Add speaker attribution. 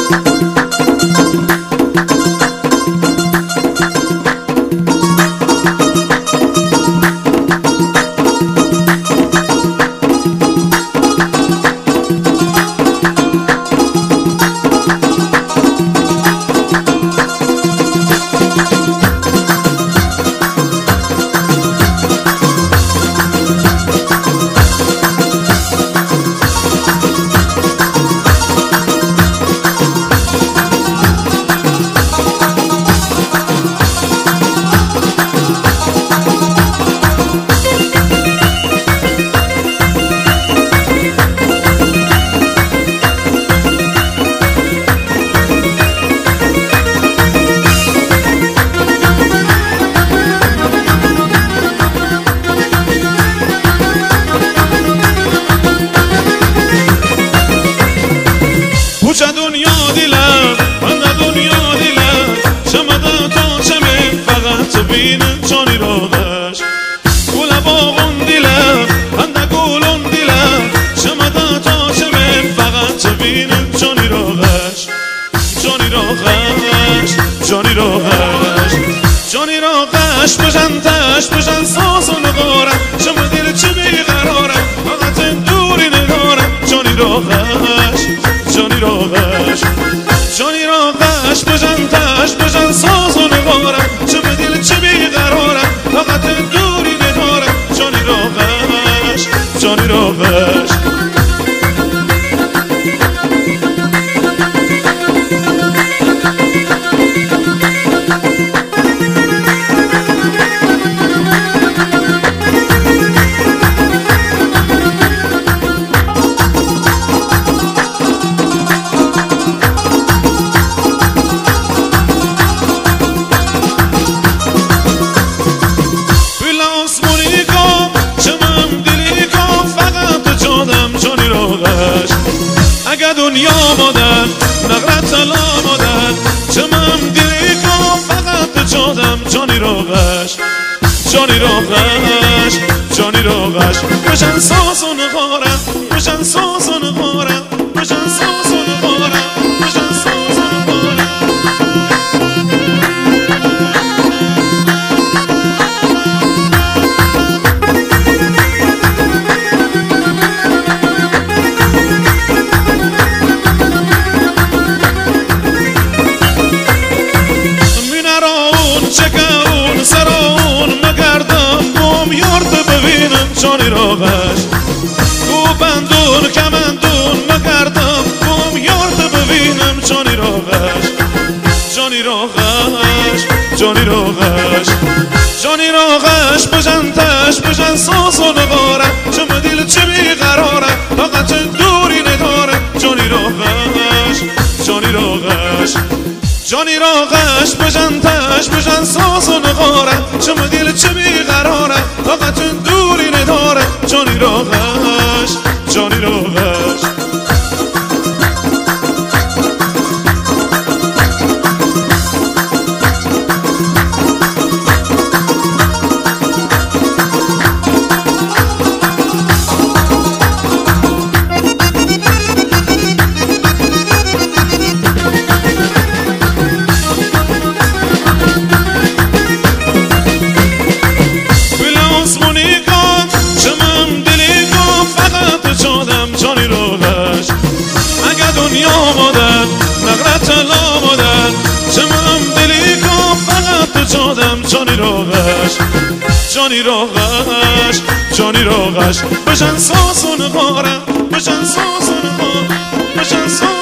Speaker 1: چه دنیا دیلم من دنیا دیلم شمده تا چمه فقط تو بینم جانی راغش گل باغون دیلم من گلون دیلم شمده تا چمه فقط تو بینم جانی راغش جانی راغش جانی راغش جانی راغش بجن تش بجن ساز و نگارم شما دل چه بیقرارم فقط دوری ندارم جانی راغش جانی راغش جانی راغش بجن تش بجن ساز و نگارم چه به دل چه بیقرارم فقط دوری ندارم جانی راغش جانی راغش اگه دنیا مادر نقرت تلا مادر چمم دیلی کن فقط جادم جانی راغش جانی راغش جانی راغش بشن ساز و نخارم بشن ساز و نخارم بشن ساز و نخارم بشن ساز و نخارم چکرون سرون مگردم بوم یارت ببینم جانی راغش تو بندون کمندون مگردم بوم یارت ببینم جانی راغش جانی راغش جانی راغش جانی راغش بجن تش بجن ساز و نگارم چه دل چه بیقرارم فقط دوری ندارم جانی راغش جانی راغش جانی راغش بجن تش بجن ساز و نگارم چه دل چه بیقرارم فقط دوری ندارم جانی راغش جانی راغش دنیا مادر نقرت تلا مادر چمم دلی کن فقط جادم جانی راغش جانی راغش جانی راغش بشن ساز و نگارم بشن ساز و نگارم بشن ساز